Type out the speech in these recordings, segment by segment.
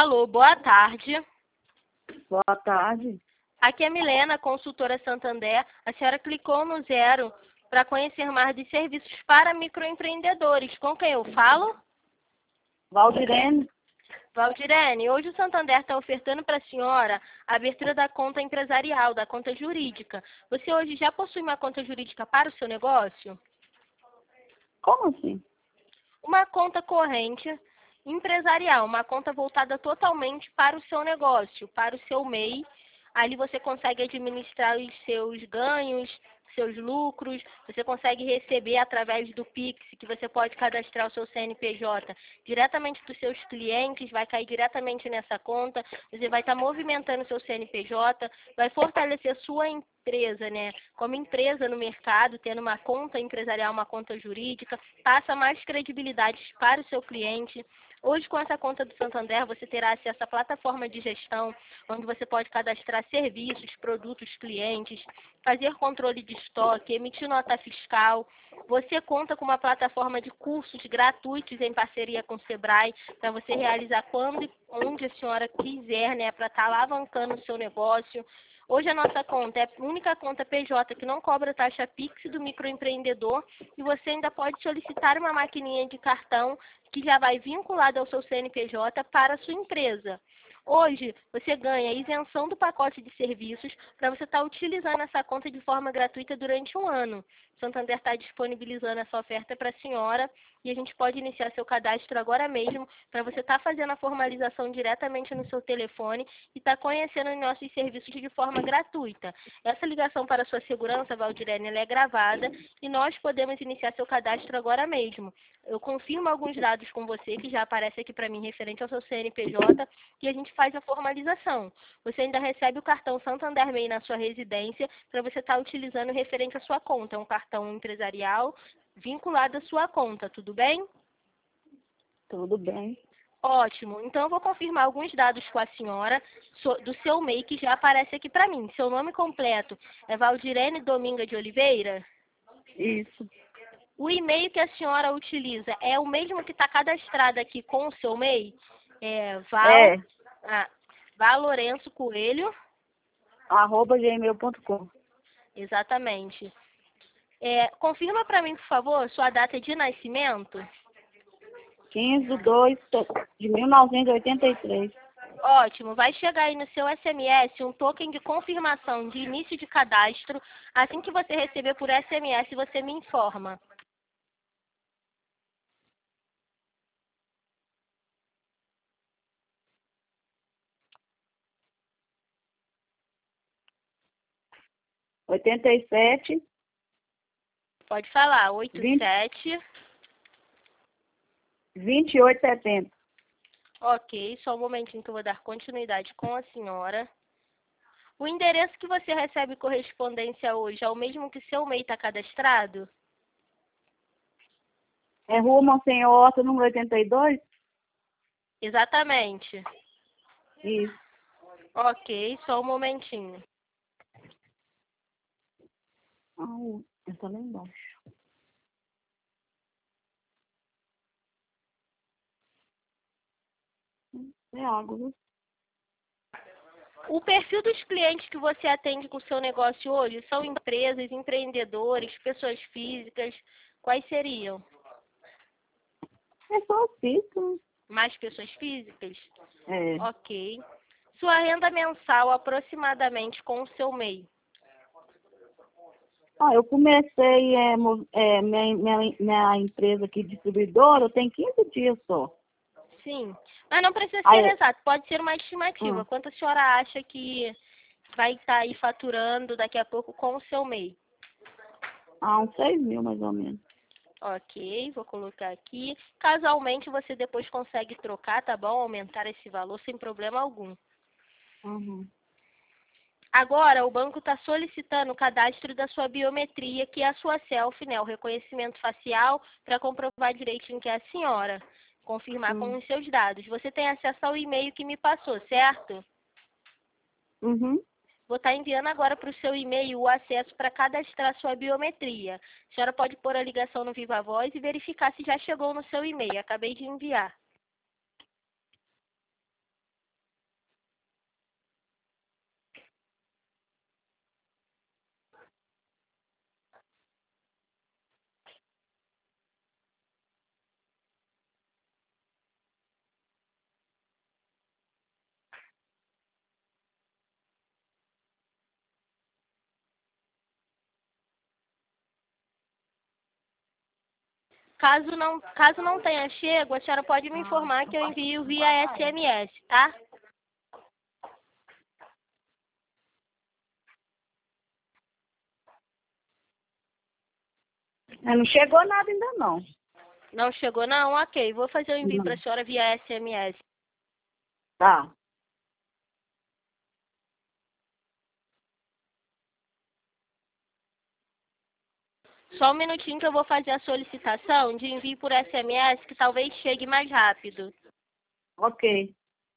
Alô, boa tarde. Boa tarde. Aqui é Milena, consultora Santander. A senhora clicou no 0 para conhecer mais dos serviços para microempreendedores. Com quem eu falo? Valdirene. Valdirene, hoje o Santander está ofertando para a senhora a abertura da conta empresarial, da conta jurídica. Você hoje já possui uma conta jurídica para o seu negócio? Como assim? Uma conta corrente empresarial, uma conta voltada totalmente para o seu negócio, para o seu MEI. Ali você consegue administrar os seus ganhos, seus lucros, você consegue receber através do Pix, que você pode cadastrar o seu CNPJ diretamente dos seus clientes, vai cair diretamente nessa conta, você vai estar movimentando o seu CNPJ, vai fortalecer sua empresa, né? Como empresa no mercado, tendo uma conta empresarial, uma conta jurídica, passa mais credibilidade para o seu cliente. Hoje, com essa conta do Santander, você terá acesso à plataforma de gestão, onde você pode cadastrar serviços, produtos, clientes, fazer controle de estoque, emitir nota fiscal. Você conta com uma plataforma de cursos gratuitos em parceria com o Sebrae, para você realizar quando e onde a senhora quiser, né, para estar alavancando o seu negócio. Hoje a nossa conta é a única conta PJ que não cobra taxa Pix do microempreendedor e você ainda pode solicitar uma maquininha de cartão que já vai vinculada ao seu CNPJ para a sua empresa. Hoje, você ganha isenção do pacote de serviços para você estar utilizando essa conta de forma gratuita durante um ano. O Santander está disponibilizando essa oferta para a senhora e a gente pode iniciar seu cadastro agora mesmo para você estar fazendo a formalização diretamente no seu telefone e estar conhecendo os nossos serviços de forma gratuita. Essa ligação para a sua segurança, Valdirene, ela é gravada e nós podemos iniciar seu cadastro agora mesmo. Eu confirmo alguns dados com você que já aparece aqui para mim referente ao seu CNPJ e a gente faz a formalização. Você ainda recebe o cartão Santander MEI na sua residência para você estar utilizando referente à sua conta. É um cartão empresarial vinculado à sua conta, tudo bem? Tudo bem. Ótimo. Então, eu vou confirmar alguns dados com a senhora do seu MEI que já aparece aqui para mim. Seu nome completo é Valdirene Dominga de Oliveira? Isso. O e-mail que a senhora utiliza é o mesmo que está cadastrado aqui com o seu MEI? Val Lourenço Coelho. @gmail.com. Exatamente. Confirma para mim, por favor, sua data de nascimento. 15/2/1983. Ótimo. Vai chegar aí no seu SMS um token de confirmação de início de cadastro. Assim que você receber por SMS, você me informa. (87) Pode falar. 87. 2870. Ok, só um momentinho que eu vou dar continuidade com a senhora. O endereço que você recebe correspondência hoje é o mesmo que seu MEI está cadastrado? É Rua Monsenhor Horta, número 82? Exatamente. Isso. Ok, só um momentinho. Essa lá embaixo. É água, viu? O perfil dos clientes que você atende com o seu negócio hoje são empresas, empreendedores, pessoas físicas? Quais seriam? É só físico. Mais pessoas físicas? É. Ok. Sua renda mensal aproximadamente com o seu MEI? Eu comecei minha empresa aqui, distribuidora, tem 15 dias só. Sim. Mas não precisa ser exato, pode ser uma estimativa. Quanto a senhora acha que vai estar aí faturando daqui a pouco com o seu MEI? Uns 6 mil, mais ou menos. Ok, vou colocar aqui. Casualmente você depois consegue trocar, tá bom? Aumentar esse valor sem problema algum. Uhum. Agora, o banco está solicitando o cadastro da sua biometria, que é a sua selfie, né? O reconhecimento facial, para comprovar direitinho que é a senhora. Confirmar com os seus dados. Você tem acesso ao e-mail que me passou, certo? Uhum. Vou estar enviando agora para o seu e-mail o acesso para cadastrar sua biometria. A senhora pode pôr a ligação no Viva Voz e verificar se já chegou no seu e-mail. Acabei de enviar. Caso não tenha chego, a senhora pode me informar que eu envio via SMS, tá? Não chegou nada ainda não. Não chegou não? Ok, vou fazer o envio Não. para a senhora via SMS. Tá. Só um minutinho que eu vou fazer a solicitação de envio por SMS, que talvez chegue mais rápido. Ok.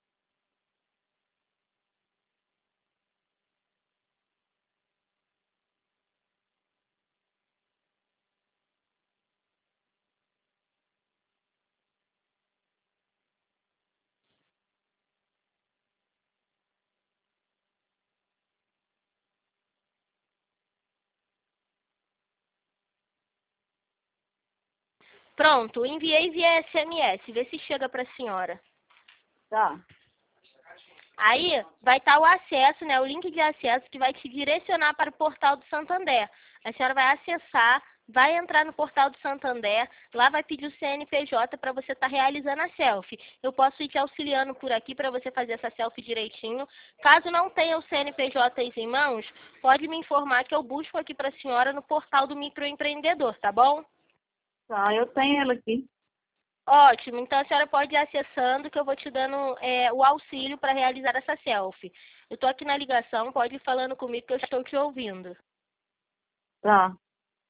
Pronto, enviei via SMS. Vê se chega para a senhora. Tá. Aí vai estar o acesso, né? O link de acesso que vai te direcionar para o portal do Santander. A senhora vai acessar, vai entrar no portal do Santander, lá vai pedir o CNPJ para você estar realizando a selfie. Eu posso ir te auxiliando por aqui para você fazer essa selfie direitinho. Caso não tenha o CNPJ em mãos, pode me informar que eu busco aqui para a senhora no portal do microempreendedor, tá bom? Tá, eu tenho ela aqui. Ótimo, então a senhora pode ir acessando que eu vou te dando o auxílio para realizar essa selfie. Eu estou aqui na ligação, pode ir falando comigo que eu estou te ouvindo. Tá.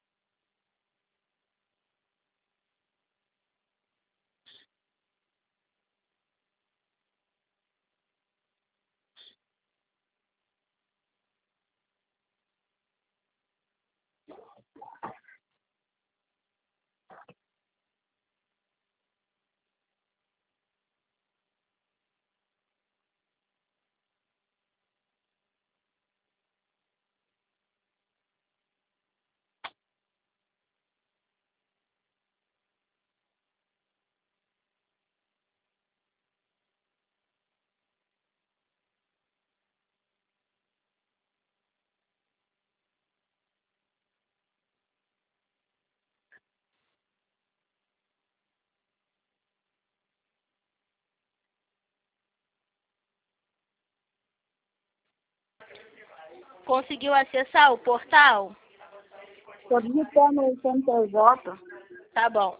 Conseguiu acessar o portal? Tô digitando o CNPJ. Tá bom.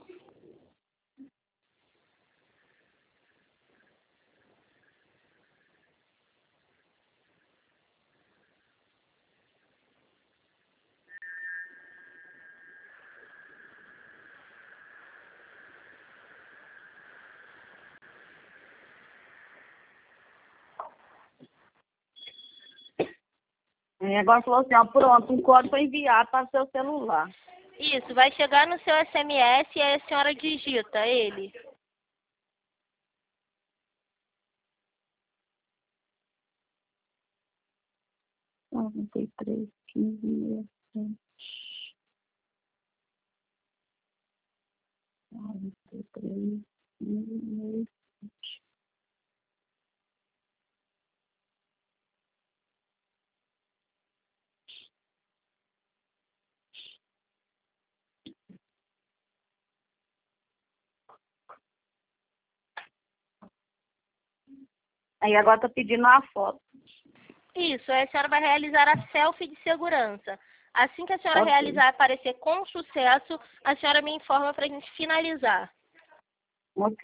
E agora falou assim, ó, pronto, um código foi enviado para o seu celular. Isso, vai chegar no seu SMS e aí a senhora digita ele. 93, 15, 93, 15. Aí agora tá pedindo uma foto. Isso, aí a senhora vai realizar a selfie de segurança. Assim que a senhora Ok. realizar e aparecer com sucesso, a senhora me informa para a gente finalizar. Ok.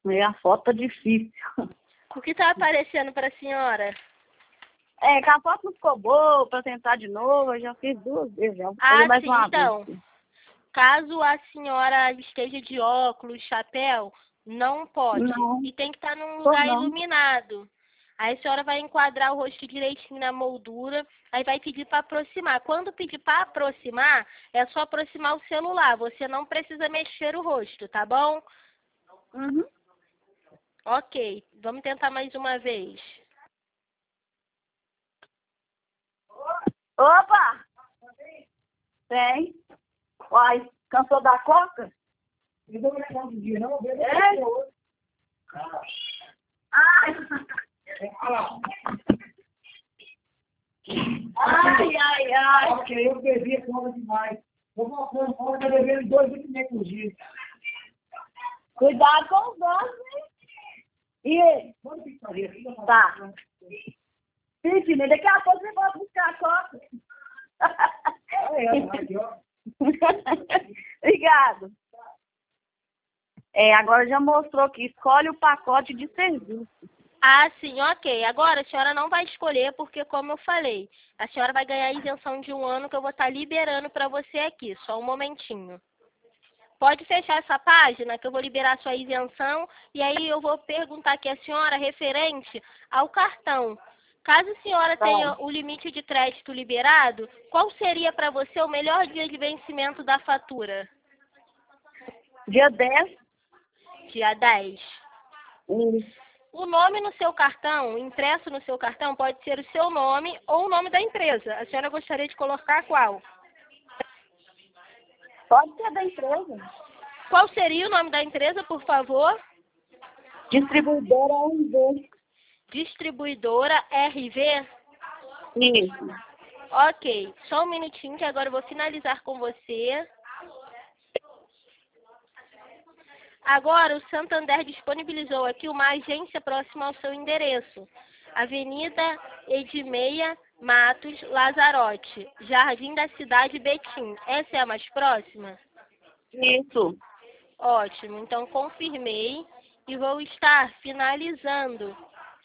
E a foto tá difícil. O que tá aparecendo para a senhora? É, que a foto não ficou boa pra tentar de novo. Eu já fiz 2 vezes. Já vou fazer Ah, mais sim, uma então. vez. Caso a senhora esteja de óculos, chapéu, não pode. Não, E tem que estar num tô lugar não. iluminado. Aí a senhora vai enquadrar o rosto direitinho na moldura, aí vai pedir para aproximar. Quando pedir para aproximar, é só aproximar o celular. Você não precisa mexer o rosto, tá bom? Uhum. Ok, vamos tentar mais uma vez. Opa! Tem. Uai, cansou da coca? Não vou levar um dia, não. É? Ai! Ai, ai, ai. Ok, eu bebi a conta demais. Vou voltando, eu tô bebendo 2 litros e meio por dia. Cuidado com os dois, né? E Quanto que faria? tá. Sim, filha, daqui a pouco você vai buscar a coca. Aqui, ó. Obrigado. É, agora já mostrou que escolhe o pacote de serviço. Ah, sim, ok. Agora a senhora não vai escolher porque, como eu falei, a senhora vai ganhar a isenção de 1 ano que eu vou estar liberando para você aqui. Só um momentinho. Pode fechar essa página que eu vou liberar a sua isenção e aí eu vou perguntar aqui a senhora referente ao cartão. Caso a senhora tenha o limite de crédito liberado, qual seria para você o melhor dia de vencimento da fatura? Dia 10. Dia 10. O nome no seu cartão, impresso no seu cartão, pode ser o seu nome ou o nome da empresa. A senhora gostaria de colocar qual? Pode ser da empresa. Qual seria o nome da empresa, por favor? Distribuidora RV. Distribuidora RV? Isso. Ok, só um minutinho que agora eu vou finalizar com você. Agora, o Santander disponibilizou aqui uma agência próxima ao seu endereço. Avenida Edmeia Matos Lazarote, Jardim da Cidade, Betim. Essa é a mais próxima? Isso. Ótimo, então confirmei e vou estar finalizando.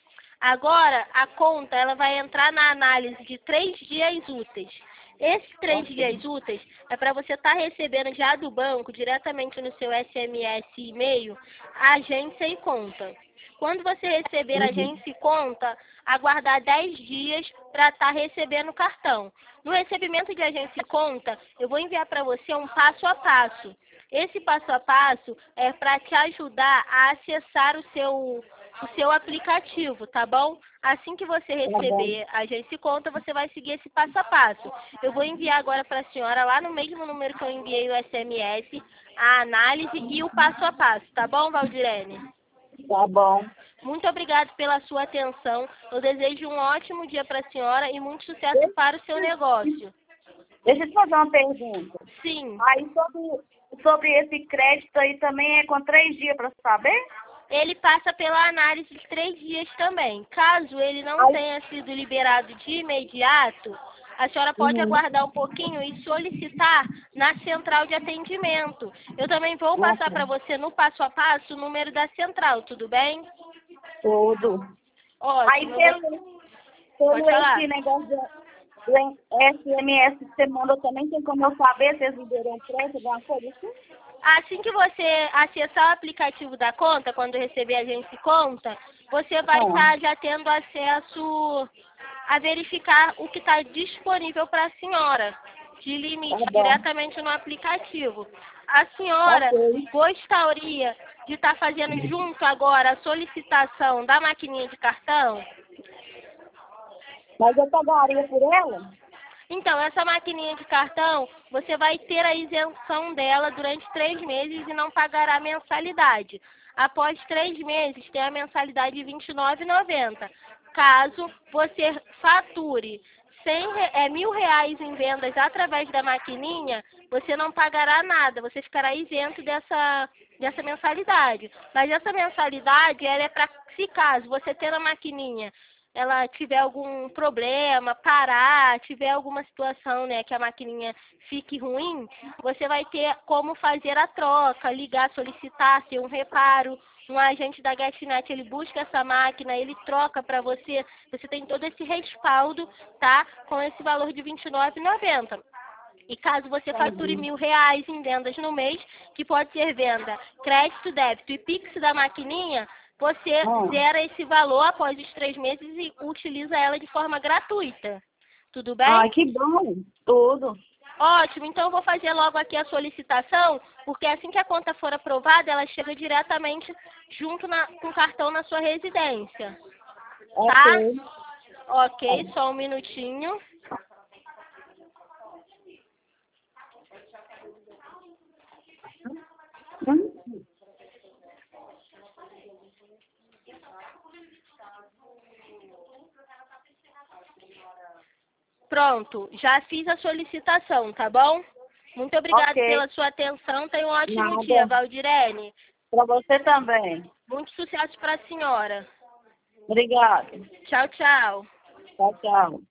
Agora, a conta ela vai entrar na análise de 3 dias úteis. Esses 3 dias úteis é para você estar recebendo já do banco, diretamente no seu SMS e e-mail, a agência e conta. Quando você receber a agência e conta, aguardar 10 dias para estar recebendo o cartão. No recebimento de agência e conta, eu vou enviar para você um passo a passo. Esse passo a passo é para te ajudar a acessar o seu aplicativo, tá bom? Assim que você receber a agência e conta, você vai seguir esse passo a passo. Eu vou enviar agora para a senhora, lá no mesmo número que eu enviei o SMS, a análise e o passo a passo, tá bom, Valdirene? Tá bom. Muito obrigada pela sua atenção. Eu desejo um ótimo dia para a senhora e muito sucesso para o seu negócio. Deixa eu te fazer uma pergunta. Sim. Aí sobre esse crédito aí também é com 3 dias para saber? Ele passa pela análise de 3 dias também. Caso ele não tenha sido liberado de imediato, a senhora pode aguardar um pouquinho e solicitar na central de atendimento. Eu também vou passar para você no passo a passo o número da central, tudo bem? Tudo. Ótimo. Aí pelo esse negócio do SMS que você mandou também, tem como eu saber se eles liberam crédito, alguma coisa assim? Assim que você acessar o aplicativo da conta, quando receber a agência conta, você vai estar já tendo acesso a verificar o que está disponível para a senhora, de limite, diretamente no aplicativo. A senhora gostaria de estar fazendo junto agora a solicitação da maquininha de cartão? Mas eu pagaria por ela? Então, essa maquininha de cartão, você vai ter a isenção dela durante 3 meses e não pagará mensalidade. Após 3 meses, tem a mensalidade de R$ 29,90. Caso você fature R$ 1.000 em vendas através da maquininha, você não pagará nada, você ficará isento dessa mensalidade. Mas essa mensalidade ela é para, se caso você ter a maquininha ela tiver algum problema, parar, tiver alguma situação, né, que a maquininha fique ruim, você vai ter como fazer a troca, ligar, solicitar, ter um reparo. Um agente da GetNet, ele busca essa máquina, ele troca para você. Você tem todo esse respaldo, tá? Com esse valor de R$ 29,90. E caso você fature R$ 1.000 em vendas no mês, que pode ser venda, crédito, débito e Pix da maquininha, você zera esse valor após os 3 meses e utiliza ela de forma gratuita. Tudo bem? Ai, que bom. Tudo. Ótimo, então eu vou fazer logo aqui a solicitação, porque assim que a conta for aprovada, ela chega diretamente junto com o cartão na sua residência. Tá? Ok, só um minutinho. Pronto, já fiz a solicitação, tá bom? Muito obrigada pela sua atenção. Tenha um ótimo dia, Valdirene. Para você também. Muito sucesso para a senhora. Obrigada. Tchau, tchau. Tchau, tchau.